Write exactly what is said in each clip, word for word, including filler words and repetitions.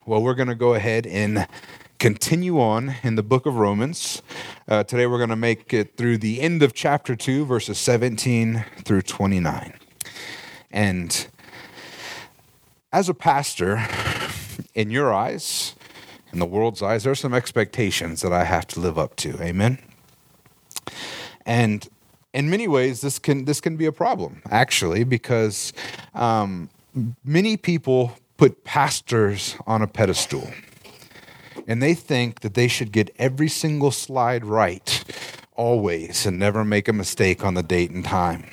Well, we're going to go ahead and continue on in the book of Romans. Uh, today we're going to make it through the end of chapter two, verses seventeen through twenty-nine. And as a pastor, in your eyes, in the world's eyes, there are some expectations that I have to live up to. Amen? And in many ways, this can this can be a problem, actually, because um, many people put pastors on a pedestal, and they think that they should get every single slide right, always, and never make a mistake on the date and time.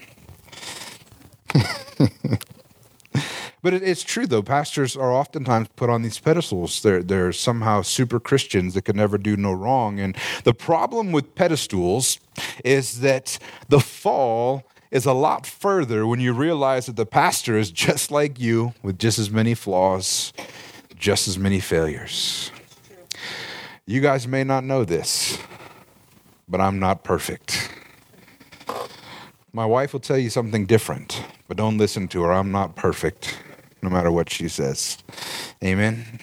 But it, it's true, though. Pastors are oftentimes put on these pedestals. They're, they're somehow super Christians that could never do no wrong. And the problem with pedestals is that the fall is a lot further when you realize that the pastor is just like you, with just as many flaws, just as many failures. You guys may not know this, but I'm not perfect. My wife will tell you something different, but don't listen to her. I'm not perfect, no matter what she says. Amen?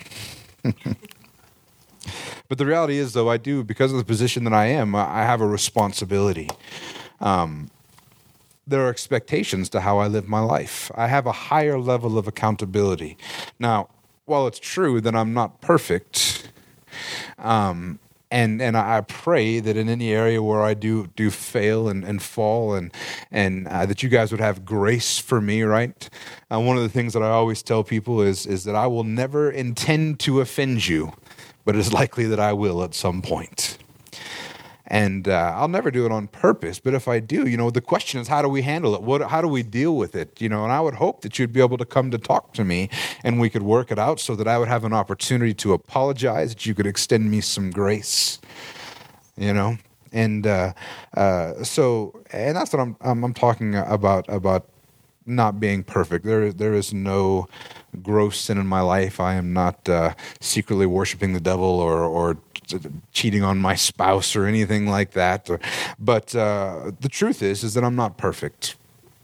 But the reality is, though, I do, because of the position that I am, I have a responsibility. Um, there are expectations to how I live my life. I have a higher level of accountability. Now, while it's true that I'm not perfect, um, and and I pray that in any area where I do do fail and, and fall, and and uh, that you guys would have grace for me, right? Uh, one of the things that I always tell people is is that I will never intend to offend you, but it's likely that I will at some point. And uh, I'll never do it on purpose, but if I do, you know, the question is, how do we handle it? What, how do we deal with it? You know, and I would hope that you'd be able to come to talk to me and we could work it out so that I would have an opportunity to apologize, that you could extend me some grace, you know? And uh, uh, so, and that's what I'm, I'm, I'm talking about, about not being perfect. There, there is no gross sin in my life. I am not uh, secretly worshiping the devil or, or cheating on my spouse or anything like that. But uh, the truth is, is that I'm not perfect.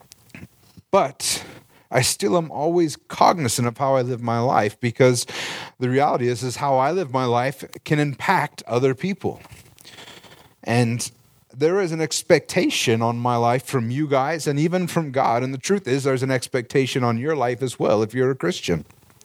But I still am always cognizant of how I live my life, because the reality is, is how I live my life can impact other people. And there is an expectation on my life from you guys and even from God. And the truth is, there's an expectation on your life as well if you're a Christian.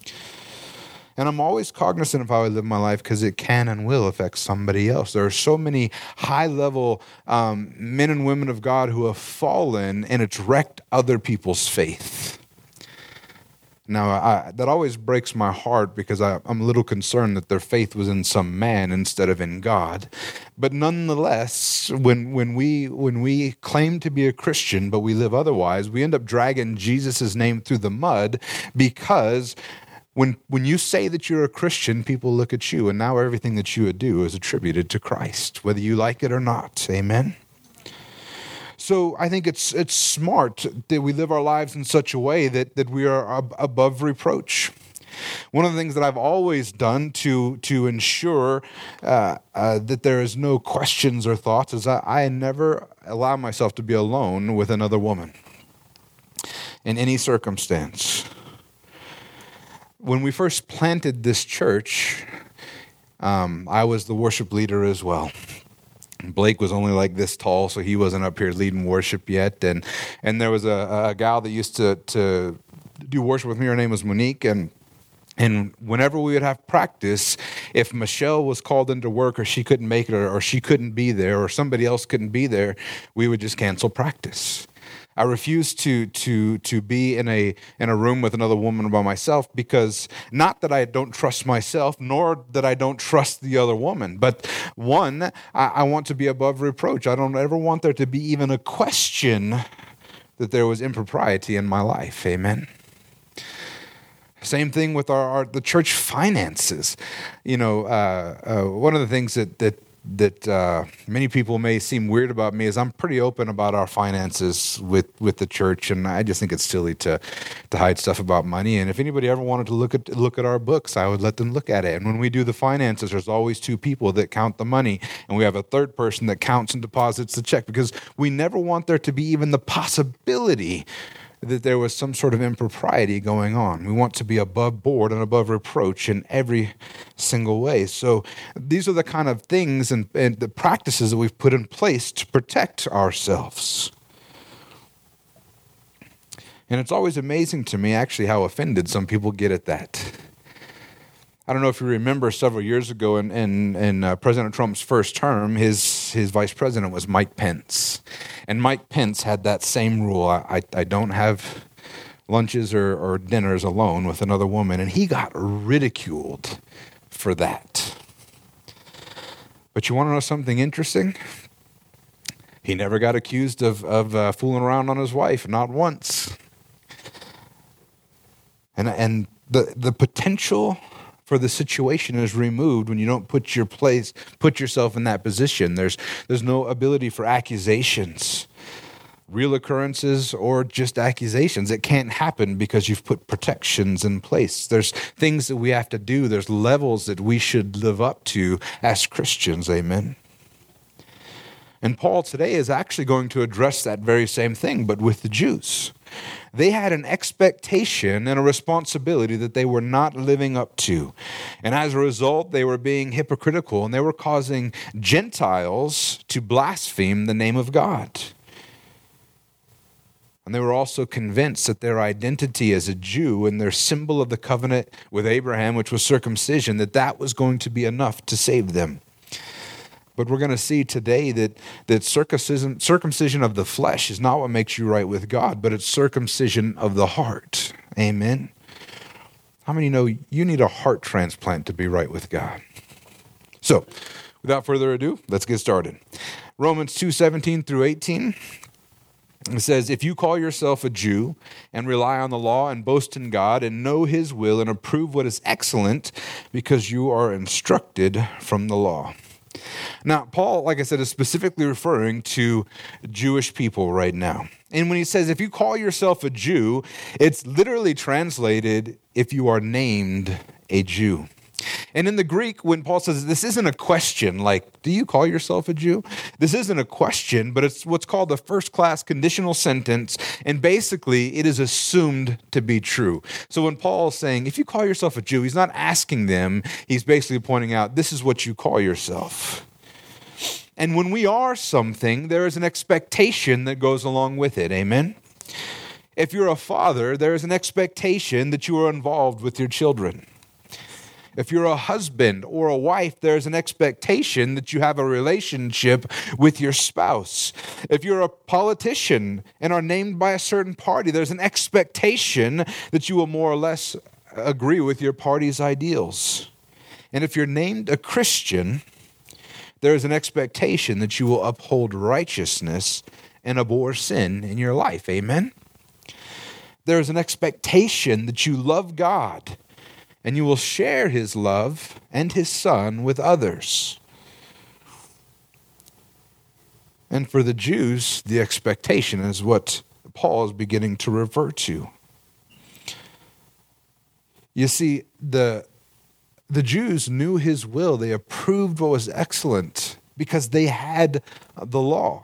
And I'm always cognizant of how I live my life because it can and will affect somebody else. There are so many high-level um, men and women of God who have fallen, and it's wrecked other people's faith. Now, I, that always breaks my heart because I, I'm a little concerned that their faith was in some man instead of in God. But nonetheless, when when we when we claim to be a Christian but we live otherwise, we end up dragging Jesus' name through the mud, because when when you say that you're a Christian, people look at you, and now everything that you would do is attributed to Christ, whether you like it or not. Amen? So I think it's it's smart that we live our lives in such a way that, that we are ab- above reproach. One of the things that I've always done to to ensure uh, uh, that there is no questions or thoughts is I, I never allow myself to be alone with another woman in any circumstance. When we first planted this church, um, I was the worship leader as well. Blake was only like this tall, so he wasn't up here leading worship yet. And and there was a, a gal that used to, to do worship with me. Her name was Monique. And and whenever we would have practice, if Michelle was called into work or she couldn't make it or, or she couldn't be there or somebody else couldn't be there, we would just cancel practice. I refused to to to be in a in a room with another woman by myself, because not that I don't trust myself, nor that I don't trust the other woman, but one, I, I want to be above reproach. I don't ever want there to be even a question that there was impropriety in my life. Amen. Same thing with our, our the church finances. You know, uh, uh, one of the things that that. that uh, many people may seem weird about me is I'm pretty open about our finances with, with the church, and I just think it's silly to to hide stuff about money. And if anybody ever wanted to look at look at our books, I would let them look at it. And when we do the finances, there's always two people that count the money, and we have a third person that counts and deposits the check, because we never want there to be even the possibility that there was some sort of impropriety going on. We want to be above board and above reproach in every single way. So these are the kind of things and, and the practices that we've put in place to protect ourselves. And it's always amazing to me, actually, how offended some people get at that. I don't know if you remember several years ago in, in, in uh, President Trump's first term, his his vice president was Mike Pence. And Mike Pence had that same rule. I, I, I don't have lunches or, or dinners alone with another woman. And he got ridiculed for that. But you want to know something interesting? He never got accused of, of uh, fooling around on his wife, not once. And, and the, the potential for the situation is removed when you don't put your place, put yourself in that position. There's there's no ability for accusations, real occurrences or just accusations. It can't happen because you've put protections in place. There's things that we have to do. There's levels that we should live up to as Christians. Amen. And Paul today is actually going to address that very same thing, but with the Jews. They had an expectation and a responsibility that they were not living up to. And as a result, they were being hypocritical and they were causing Gentiles to blaspheme the name of God. And they were also convinced that their identity as a Jew and their symbol of the covenant with Abraham, which was circumcision, that that was going to be enough to save them. But we're going to see today that, that circumcision, circumcision of the flesh is not what makes you right with God, but it's circumcision of the heart. Amen. How many know you need a heart transplant to be right with God? So, without further ado, let's get started. Romans two seventeen through eighteen. It says, if you call yourself a Jew and rely on the law and boast in God and know his will and approve what is excellent because you are instructed from the law. Now, Paul, like I said, is specifically referring to Jewish people right now. And when he says, if you call yourself a Jew, it's literally translated, if you are named a Jew. And in the Greek, when Paul says, this isn't a question, like, do you call yourself a Jew? This isn't a question, but it's what's called a first-class conditional sentence, and basically it is assumed to be true. So when Paul is saying, if you call yourself a Jew, he's not asking them, he's basically pointing out, this is what you call yourself. And when we are something, there is an expectation that goes along with it, amen? If you're a father, there is an expectation that you are involved with your children. If you're a husband or a wife, there's an expectation that you have a relationship with your spouse. If you're a politician and are named by a certain party, there's an expectation that you will more or less agree with your party's ideals. And if you're named a Christian, there is an expectation that you will uphold righteousness and abhor sin in your life. Amen? There is an expectation that you love God and you will share his love and his Son with others. And for the Jews, the expectation is what Paul is beginning to refer to. You see, the, the Jews knew his will. They approved what was excellent because they had the law.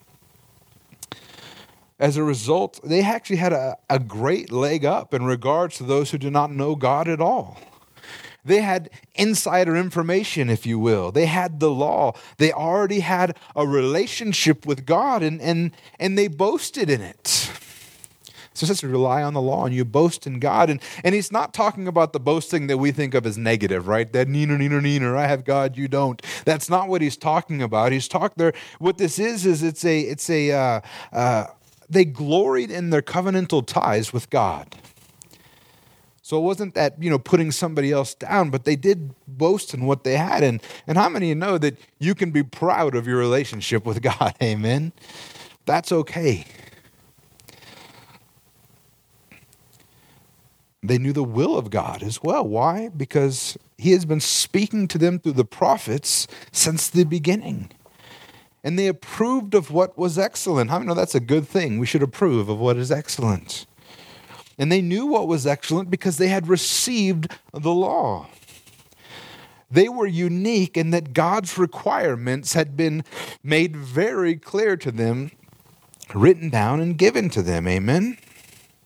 As a result, they actually had a, a great leg up in regards to those who do not know God at all. They had insider information, if you will. They had the law. They already had a relationship with God, and, and, and they boasted in it. So it says to rely on the law, and you boast in God. And, and he's not talking about the boasting that we think of as negative, right? That neener, neener, neener, I have God, you don't. That's not what he's talking about. He's talking there. What this is, is it's a, it's a, uh, uh, they gloried in their covenantal ties with God. So it wasn't that, you know, putting somebody else down, but they did boast in what they had. And, and how many of you know that you can be proud of your relationship with God? Amen? That's okay. They knew the will of God as well. Why? Because he has been speaking to them through the prophets since the beginning. And they approved of what was excellent. How many know that's a good thing? We should approve of what is excellent. And they knew what was excellent because they had received the law. They were unique in that God's requirements had been made very clear to them, written down and given to them. Amen?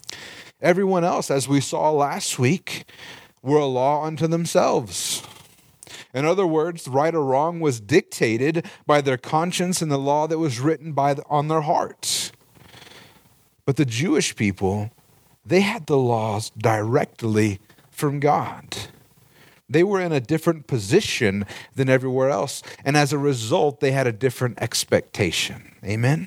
Everyone else, as we saw last week, were a law unto themselves. In other words, right or wrong was dictated by their conscience and the law that was written by the, on their hearts. But the Jewish people, they had the laws directly from God. They were in a different position than everywhere else, and as a result, they had a different expectation. Amen?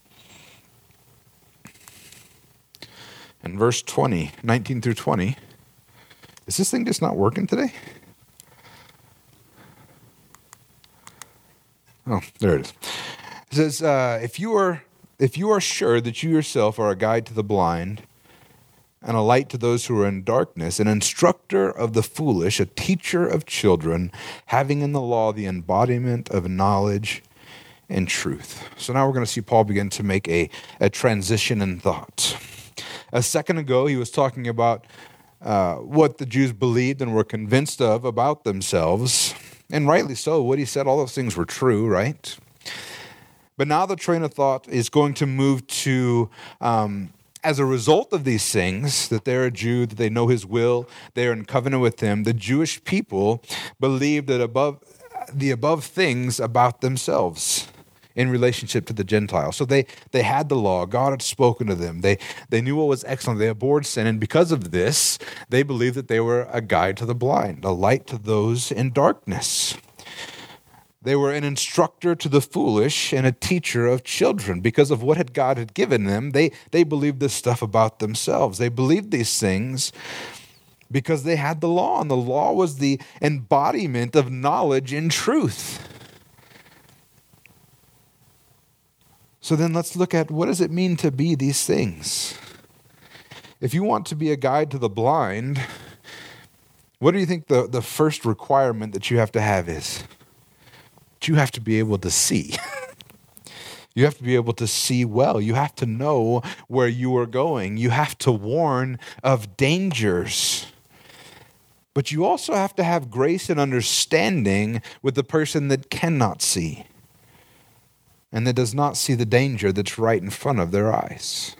In verse twenty, nineteen through twenty, is this thing just not working today? Oh, there it is. It says, uh, if you are if you are sure that you yourself are a guide to the blind and a light to those who are in darkness, an instructor of the foolish, a teacher of children, having in the law the embodiment of knowledge and truth. So now we're going to see Paul begin to make a, a transition in thought. A second ago, he was talking about uh, what the Jews believed and were convinced of about themselves. And rightly so. What he said, all those things were true, right? But now the train of thought is going to move to, um, as a result of these things, that they're a Jew, that they know his will, they're in covenant with him, the Jewish people believe that above the above things about themselves in relationship to the Gentiles. So they, they had the law. God had spoken to them. They, they knew what was excellent. They abhorred sin. And because of this, they believed that they were a guide to the blind, a light to those in darkness. They were an instructor to the foolish and a teacher of children. Because of what had God had given them, they, they believed this stuff about themselves. They believed these things because they had the law, and the law was the embodiment of knowledge and truth. So then let's look at, what does it mean to be these things? If you want to be a guide to the blind, what do you think the, the first requirement that you have to have is? You have to be able to see. You have to be able to see well. You have to know where you are going. You have to warn of dangers. But you also have to have grace and understanding with the person that cannot see and that does not see the danger that's right in front of their eyes.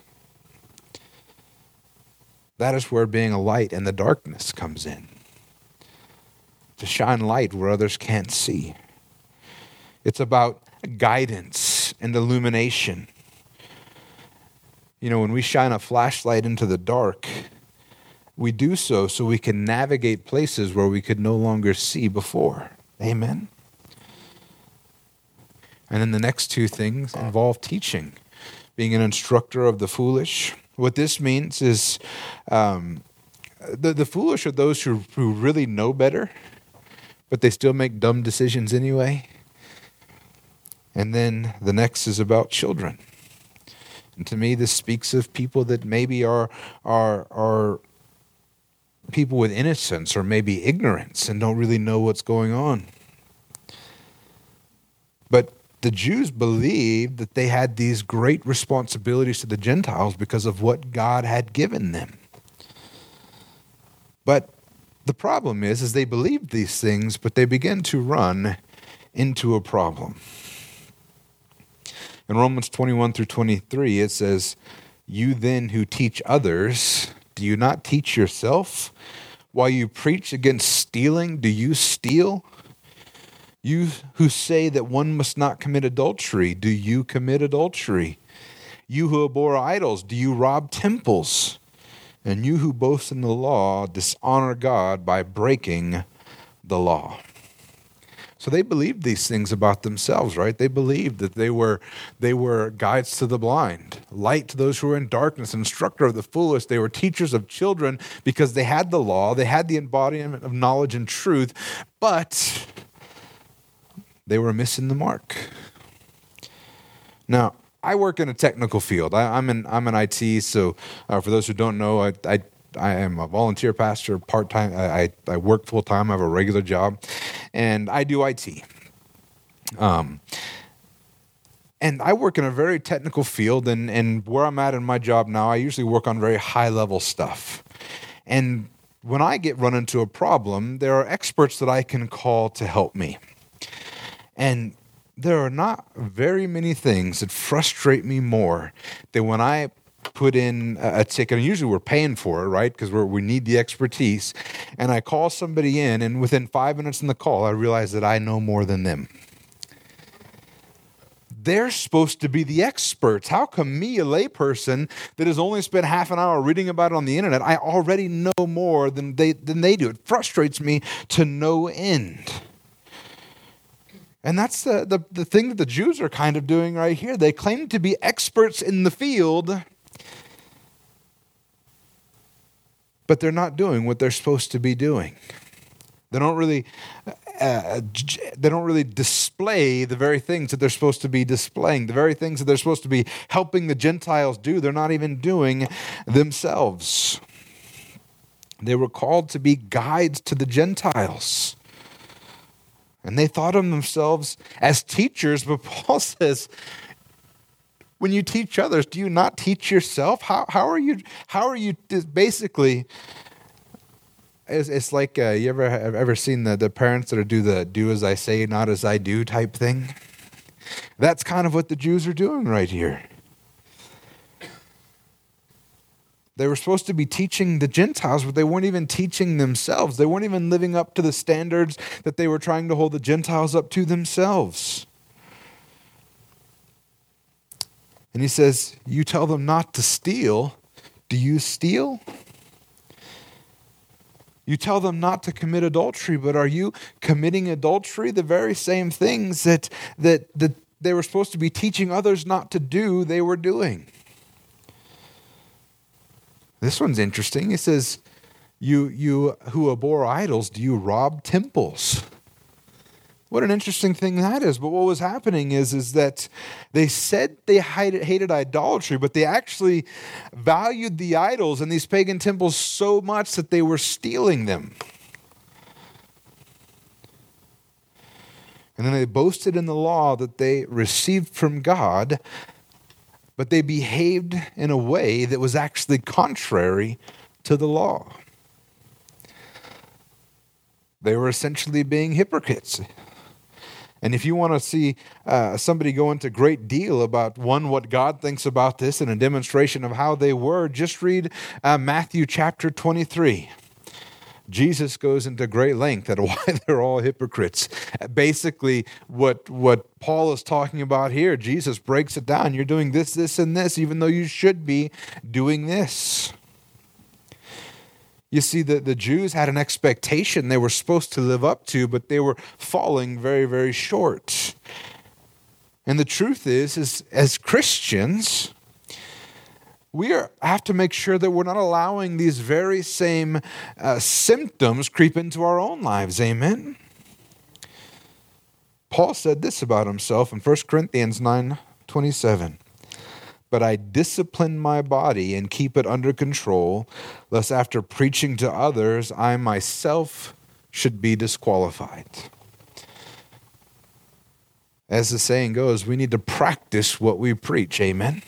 That is where being a light in the darkness comes in. To shine light where others can't see. It's about guidance and illumination. You know, when we shine a flashlight into the dark, we do so so we can navigate places where we could no longer see before. Amen? And then the next two things involve teaching, being an instructor of the foolish. What this means is um, the, the foolish are those who, who really know better, but they still make dumb decisions anyway. And then the next is about children. And to me, this speaks of people that maybe are, are, are people with innocence or maybe ignorance and don't really know what's going on. But the Jews believed that they had these great responsibilities to the Gentiles because of what God had given them. But the problem is, is they believed these things, but they began to run into a problem. In Romans twenty-one through twenty-three, it says, "You then who teach others, do you not teach yourself? While you preach against stealing, do you steal? You who say that one must not commit adultery, do you commit adultery? You who abhor idols, do you rob temples? And you who boast in the law dishonor God by breaking the law." So they believed these things about themselves, right? They believed that they were they were guides to the blind, light to those who are in darkness, instructor of the foolish. They were teachers of children because they had the law, they had the embodiment of knowledge and truth, but they were missing the mark. Now, I work in a technical field. I, I'm in I'm in I T, so uh, for those who don't know, I, I I am a volunteer pastor, part-time. I, I work full-time. I have a regular job, and I do I T. Um, and I work in a very technical field, and, and where I'm at in my job now, I usually work on very high-level stuff. And when I get run into a problem, there are experts that I can call to help me. And there are not very many things that frustrate me more than when I put in a, a ticket, and usually we're paying for it, right? Because we we need the expertise. And I call somebody in, and within five minutes in the call, I realize that I know more than them. They're supposed to be the experts. How come me, a layperson that has only spent half an hour reading about it on the internet, I already know more than they than they do? It frustrates me to no end. And that's the, the, the thing that the Jews are kind of doing right here. They claim to be experts in the field, but they're not doing what they're supposed to be doing. They don't really, uh, they don't really display the very things that they're supposed to be displaying. The very things that they're supposed to be helping the Gentiles do, they're not even doing themselves. They were called to be guides to the Gentiles. And they thought of themselves as teachers, but Paul says, when you teach others, do you not teach yourself? How how are you, how are you basically... It's, it's like, uh, you ever have ever seen the, the parents that do the do as I say, not as I do type thing? That's kind of what the Jews are doing right here. They were supposed to be teaching the Gentiles, but they weren't even teaching themselves. They weren't even living up to the standards that they were trying to hold the Gentiles up to themselves. And he says, you tell them not to steal. Do you steal? You tell them not to commit adultery, but are you committing adultery? The very same things that, that, that they were supposed to be teaching others not to do, they were doing. This one's interesting. It says, you, you who abhor idols, do you rob temples? What an interesting thing that is. But what was happening is, is that they said they hated, hated idolatry, but they actually valued the idols in these pagan temples so much that they were stealing them. And then they boasted in the law that they received from God, but they behaved in a way that was actually contrary to the law. They were essentially being hypocrites. And if you want to see uh, somebody go into great deal about, one, what God thinks about this and a demonstration of how they were, just read uh, Matthew chapter twenty-three. Jesus goes into great length at why they're all hypocrites. Basically, what, what Paul is talking about here, Jesus breaks it down. You're doing this, this, and this, even though you should be doing this. You see, the, the Jews had an expectation they were supposed to live up to, but they were falling very, very short. And the truth is, is as Christians, we are, have to make sure that we're not allowing these very same uh, symptoms creep into our own lives. Amen? Paul said this about himself in First Corinthians nine twenty-seven. But I discipline my body and keep it under control, lest after preaching to others, I myself should be disqualified. As the saying goes, we need to practice what we preach. Amen?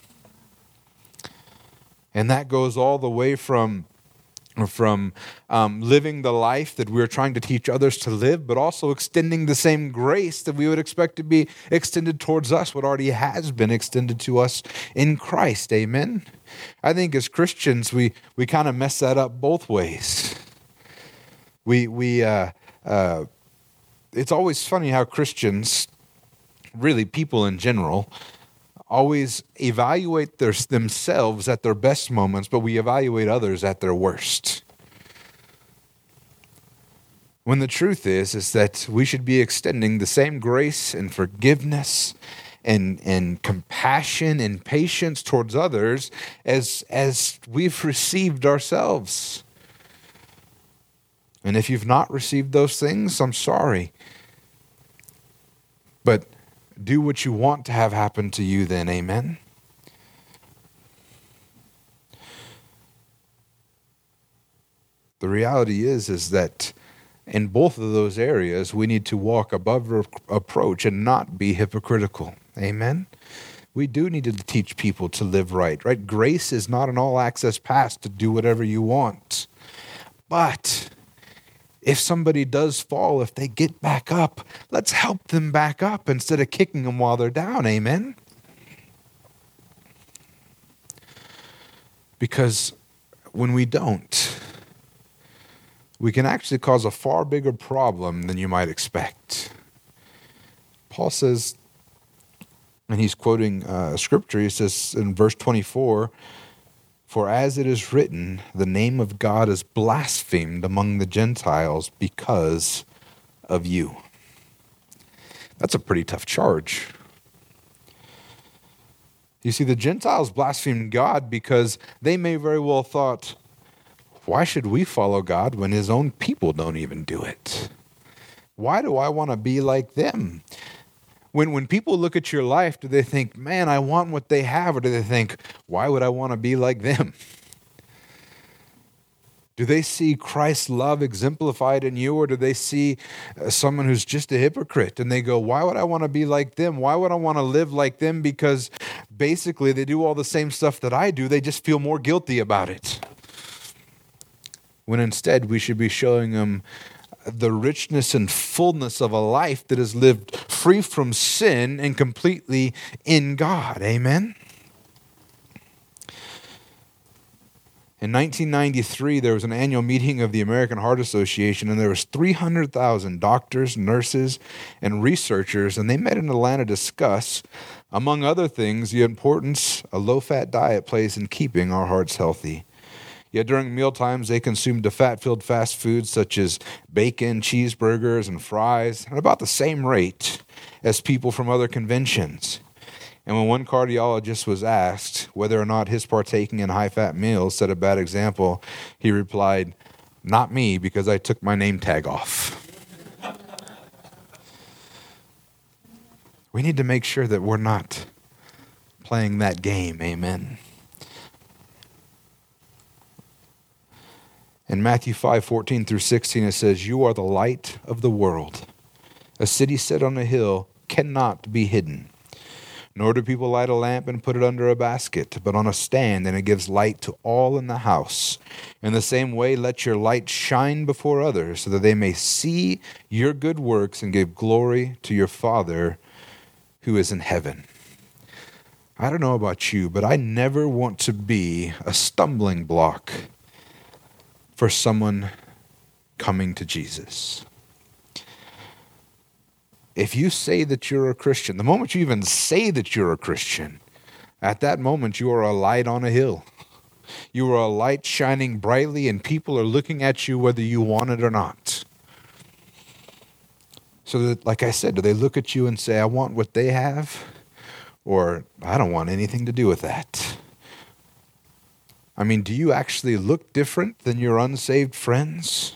And that goes all the way from, from um, living the life that we're trying to teach others to live, but also extending the same grace that we would expect to be extended towards us, what already has been extended to us in Christ. Amen? I think as Christians, we, we kind of mess that up both ways. We, we uh, uh, it's always funny how Christians, really people in general, always evaluate their, themselves at their best moments, but we evaluate others at their worst. When the truth is, is that we should be extending the same grace and forgiveness and, and compassion and patience towards others as, as we've received ourselves. And if you've not received those things, I'm sorry. But do what you want to have happen to you then, amen? The reality is, is that in both of those areas, we need to walk above reproach and not be hypocritical, amen? We do need to teach people to live right, right? Grace is not an all-access pass to do whatever you want. But if somebody does fall, if they get back up, let's help them back up instead of kicking them while they're down. Amen? Because when we don't, we can actually cause a far bigger problem than you might expect. Paul says, and he's quoting uh, scripture, he says in verse twenty-four, "For as it is written, the name of God is blasphemed among the Gentiles because of you." That's a pretty tough charge. You see, the Gentiles blasphemed God because they may very well thought, why should we follow God when his own people don't even do it? Why do I want to be like them? When when people look at your life, do they think, man, I want what they have? Or do they think, why would I want to be like them? Do they see Christ's love exemplified in you, or do they see uh, someone who's just a hypocrite and they go, why would I want to be like them? Why would I want to live like them? Because basically they do all the same stuff that I do. They just feel more guilty about it. When instead we should be showing them the richness and fullness of a life that is lived free from sin and completely in God. Amen? In nineteen ninety-three, there was an annual meeting of the American Heart Association, and there was three hundred thousand doctors, nurses, and researchers, and they met in Atlanta to discuss, among other things, the importance a low-fat diet plays in keeping our hearts healthy. Yet during mealtimes, they consumed the fat-filled fast foods such as bacon, cheeseburgers, and fries at about the same rate as people from other conventions. And when one cardiologist was asked whether or not his partaking in high-fat meals set a bad example, he replied, "Not me, because I took my name tag off." We need to make sure that we're not playing that game, amen. In Matthew five, fourteen through sixteen, it says, "You are the light of the world. A city set on a hill cannot be hidden. Nor do people light a lamp and put it under a basket, but on a stand, and it gives light to all in the house. In the same way, let your light shine before others, so that they may see your good works and give glory to your Father who is in heaven." I don't know about you, but I never want to be a stumbling block for someone coming to Jesus. If you say that you're a Christian, the moment you even say that you're a Christian, at that moment you are a light on a hill. You are a light shining brightly, and people are looking at you whether you want it or not. So that, like I said, do they look at you and say, I want what they have? Or, I don't want anything to do with that. I mean, do you actually look different than your unsaved friends?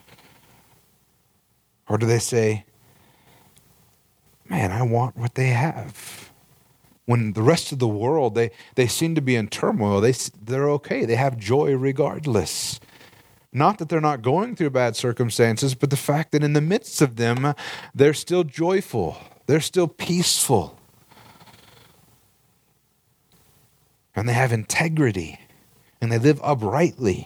Or do they say, man, I want what they have? When the rest of the world, they, they seem to be in turmoil, they, they're okay. They have joy regardless. Not that they're not going through bad circumstances, but the fact that in the midst of them, they're still joyful. They're still peaceful. And they have integrity. And they live uprightly.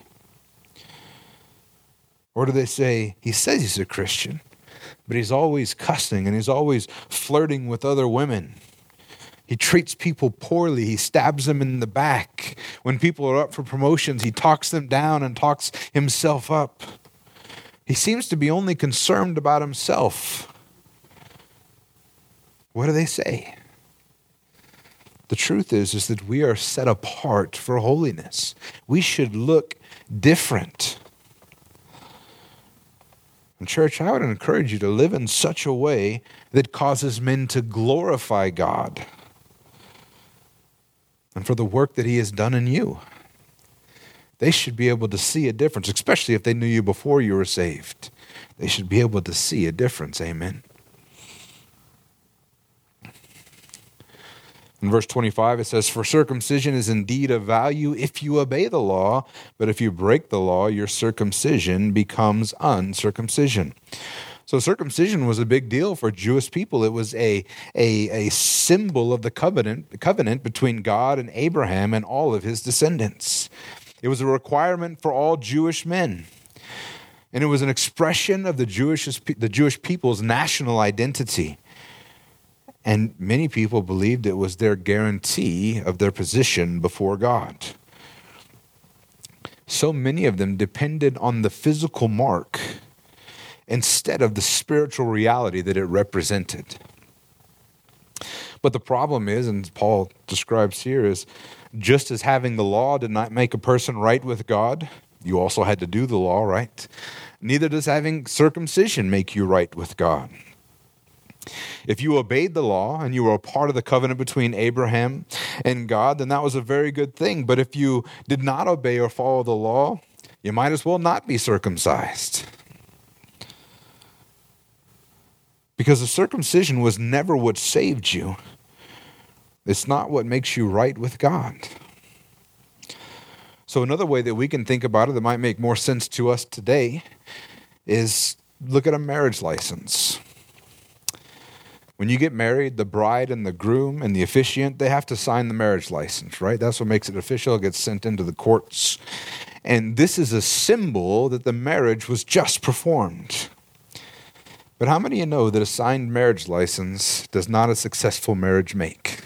Or do they say, he says he's a Christian, but he's always cussing and he's always flirting with other women. He treats people poorly. He stabs them in the back. When people are up for promotions, he talks them down and talks himself up. He seems to be only concerned about himself. What do they say? The truth is, is that we are set apart for holiness. We should look different. And church, I would encourage you to live in such a way that causes men to glorify God and for the work that he has done in you. They should be able to see a difference, especially if they knew you before you were saved. They should be able to see a difference, amen. In verse twenty-five, it says, "For circumcision is indeed of value if you obey the law, but if you break the law, your circumcision becomes uncircumcision." So circumcision was a big deal for Jewish people. It was a, a, a symbol of the covenant, the covenant between God and Abraham and all of his descendants. It was a requirement for all Jewish men. And it was an expression of the Jewish, the Jewish people's national identity. And many people believed it was their guarantee of their position before God. so many of them depended on the physical mark instead of the spiritual reality that it represented. But the problem is, and Paul describes here, is just as having the law did not make a person right with God, you also had to do the law, right? Neither does having circumcision make you right with God. If you obeyed the law and you were a part of the covenant between Abraham and God, then that was a very good thing. But if you did not obey or follow the law, you might as well not be circumcised. Because the circumcision was never what saved you. It's not what makes you right with God. So another way that we can think about it that might make more sense to us today is look at a marriage license. When you get married, the bride and the groom and the officiant, they have to sign the marriage license, right? That's what makes it official. It gets sent into the courts. And this is a symbol that the marriage was just performed. But how many of you know that a signed marriage license does not a successful marriage make?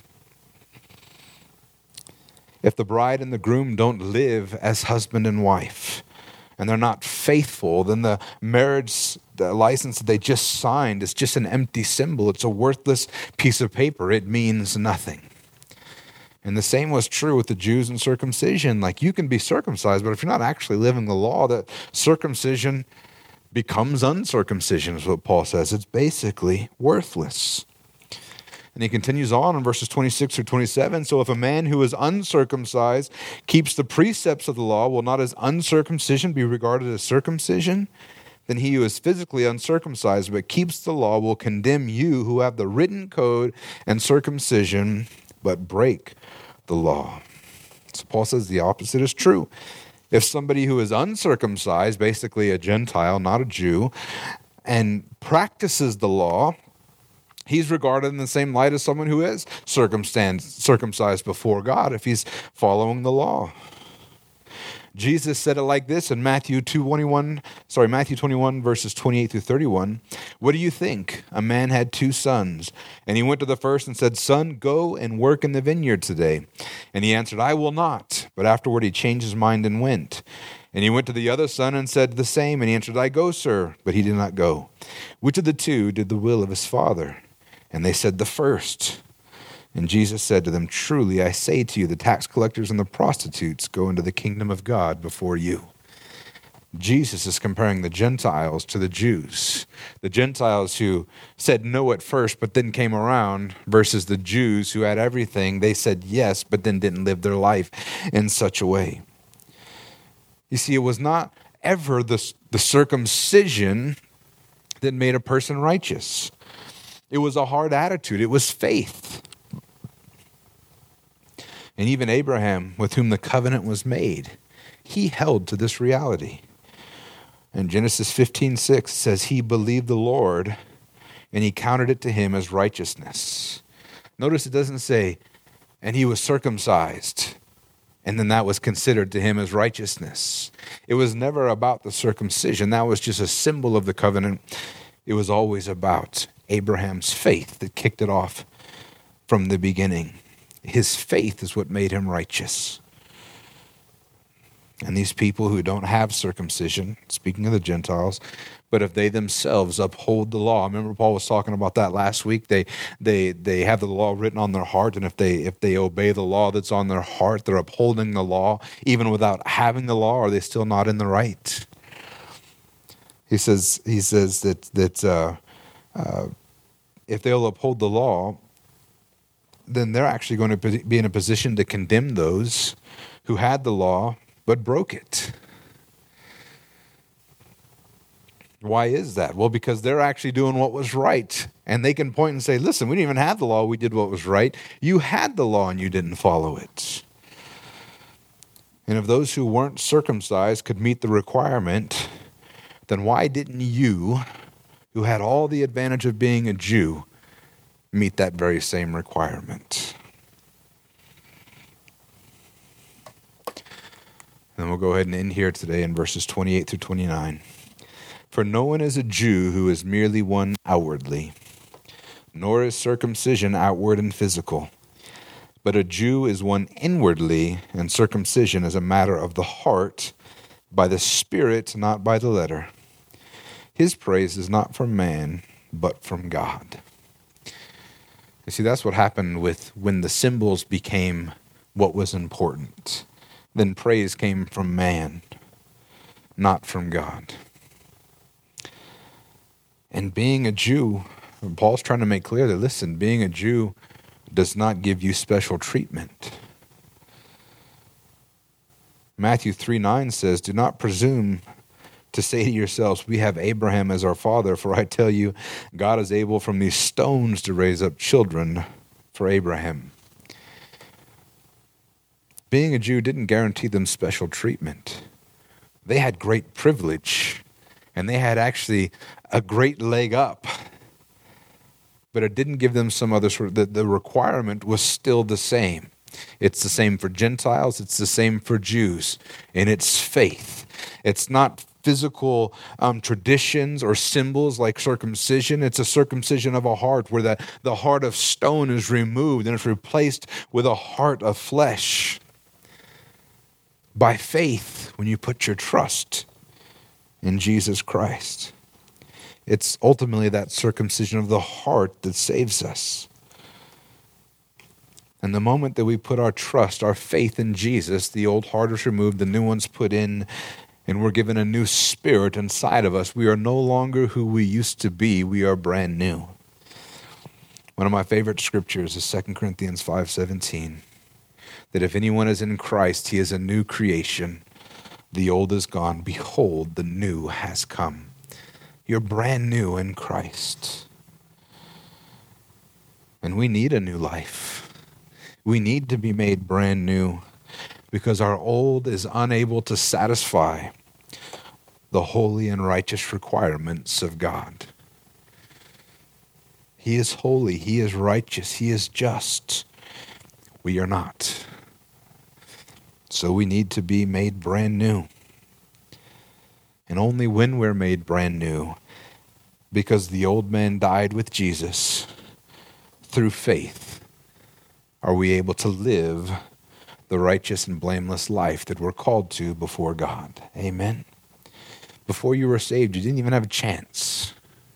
If the bride and the groom don't live as husband and wife, and they're not faithful, then the marriage the license that they just signed is just an empty symbol. It's a worthless piece of paper. It means nothing. And the same was true with the Jews and circumcision. Like, you can be circumcised, but if you're not actually living the law, that circumcision becomes uncircumcision, is what Paul says. It's basically worthless. And he continues on in verses twenty-six through twenty-seven. So if a man who is uncircumcised keeps the precepts of the law, will not his uncircumcision be regarded as circumcision? Then he who is physically uncircumcised but keeps the law will condemn you who have the written code and circumcision but break the law. So Paul says the opposite is true. If somebody who is uncircumcised, basically a Gentile, not a Jew, and practices the law, he's regarded in the same light as someone who is circumcised before God if he's following the law. Jesus said it like this in Matthew twenty-one, sorry, Matthew twenty-one, verses twenty-eight through thirty-one. What do you think? A man had two sons, and he went to the first and said, Son, go and work in the vineyard today. And he answered, I will not. But afterward he changed his mind and went. And he went to the other son and said the same. And he answered, I go, sir. But he did not go. Which of the two did the will of his father? And they said, the first. And Jesus said to them, truly, I say to you, the tax collectors and the prostitutes go into the kingdom of God before you. Jesus is comparing the Gentiles to the Jews. The Gentiles who said no at first, but then came around, versus the Jews who had everything. They said yes, but then didn't live their life in such a way. You see, it was not ever the, the circumcision that made a person righteous. It was a hard attitude. It was faith. And even Abraham, with whom the covenant was made, he held to this reality. In Genesis fifteen six says, he believed the Lord, and he counted it to him as righteousness. Notice it doesn't say, and he was circumcised, and then that was considered to him as righteousness. It was never about the circumcision. That was just a symbol of the covenant. It was always about Abraham's faith that kicked it off from the beginning. His faith is what made him righteous. And these people who don't have circumcision, speaking of the Gentiles, but if they themselves uphold the law, remember Paul was talking about that last week. They they they have the law written on their heart, and if they if they obey the law that's on their heart, they're upholding the law, even without having the law. Are they still not in the right? He says he says that that uh, uh, if they'll uphold the law, then they're actually going to be in a position to condemn those who had the law but broke it. Why is that? Well, because they're actually doing what was right. And they can point and say, listen, we didn't even have the law, we did what was right. You had the law and you didn't follow it. And if those who weren't circumcised could meet the requirement, then why didn't you, who had all the advantage of being a Jew, meet that very same requirement? And we'll go ahead and end here today in verses twenty-eight through twenty-nine. For no one is a Jew who is merely one outwardly, nor is circumcision outward and physical. But a Jew is one inwardly, and circumcision is a matter of the heart, by the Spirit, not by the letter. His praise is not from man, but from God. You see, that's what happened with when the symbols became what was important. Then praise came from man, not from God. And being a Jew, Paul's trying to make clear that, listen, being a Jew does not give you special treatment. Matthew three nine says, do not presume to say to yourselves, we have Abraham as our father, for I tell you, God is able from these stones to raise up children for Abraham. Being a Jew didn't guarantee them special treatment. They had great privilege, and they had actually a great leg up. But it didn't give them some other sort of, the, the requirement was still the same. It's the same for Gentiles, it's the same for Jews, and it's faith. It's not physical um, traditions or symbols like circumcision. It's a circumcision of a heart where the, the heart of stone is removed and it's replaced with a heart of flesh. By faith, when you put your trust in Jesus Christ. It's ultimately that circumcision of the heart that saves us. And the moment that we put our trust, our faith in Jesus, the old heart is removed, the new one's put in, and we're given a new spirit inside of us. We are no longer who we used to be. We are brand new. One of my favorite scriptures is Second Corinthians five seventeen. That if anyone is in Christ, he is a new creation. The old is gone. Behold, the new has come. You're brand new in Christ. And we need a new life. We need to be made brand new because our old is unable to satisfy the holy and righteous requirements of God. He is holy. He is righteous. He is just. We are not. So we need to be made brand new. And only when we're made brand new, because the old man died with Jesus, through faith, are we able to live the righteous and blameless life that we're called to before God. Amen. Before you were saved, you didn't even have a chance,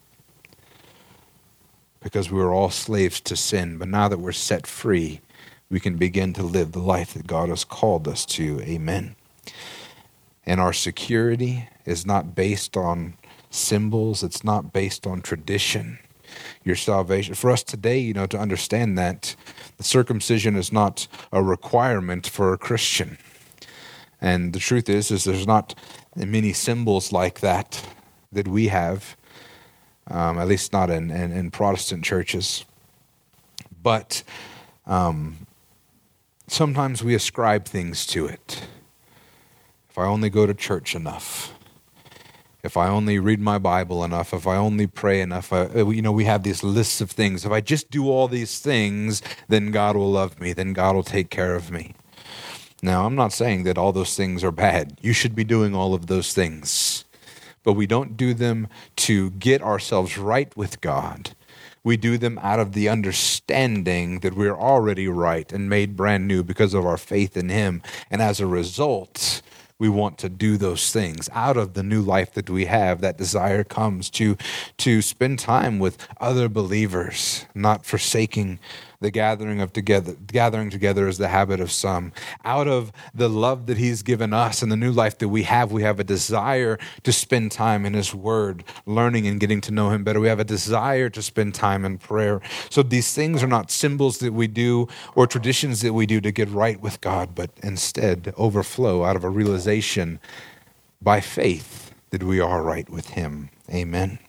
because we were all slaves to sin. But now that we're set free, we can begin to live the life that God has called us to. Amen. And our security is not based on symbols. It's not based on tradition. Your salvation, for us today, you know, to understand that the circumcision is not a requirement for a Christian. And the truth is, is there's not many symbols like that that we have, um, at least not in, in, in Protestant churches. But um, sometimes we ascribe things to it. If I only go to church enough, if I only read my Bible enough, if I only pray enough, I, you know, we have these lists of things. If I just do all these things, then God will love me, then God will take care of me. Now, I'm not saying that all those things are bad. You should be doing all of those things. But we don't do them to get ourselves right with God. We do them out of the understanding that we're already right and made brand new because of our faith in Him. And as a result, we want to do those things. Out of the new life that we have, that desire comes to, to spend time with other believers, not forsaking the gathering of together, gathering together is the habit of some. Out of the love that He's given us and the new life that we have, we have a desire to spend time in His Word, learning and getting to know Him better. We have a desire to spend time in prayer. So these things are not symbols that we do or traditions that we do to get right with God, but instead overflow out of a realization by faith that we are right with Him. Amen.